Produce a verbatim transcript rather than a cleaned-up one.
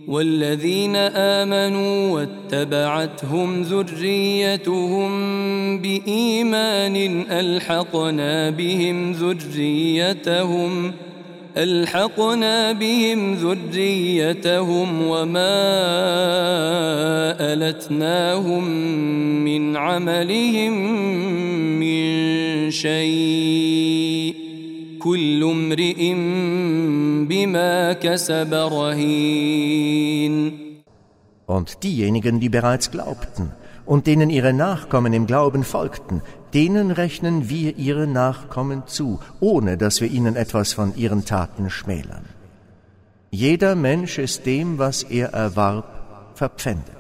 والذين آمنوا واتبعتهم ذريتهم بإيمان ألحقنا بهم ذريتهم ألحقنا بهم ذريتهم وما ألتناهم من عملهم من شيء كل امرئ بما كسب رهين. Und diejenigen, die bereits glaubten und denen ihre Nachkommen im Glauben folgten, denen rechnen wir ihre Nachkommen zu, ohne dass wir ihnen etwas von ihren Taten schmälern. Jeder Mensch ist dem, was er erwarb, verpfändet.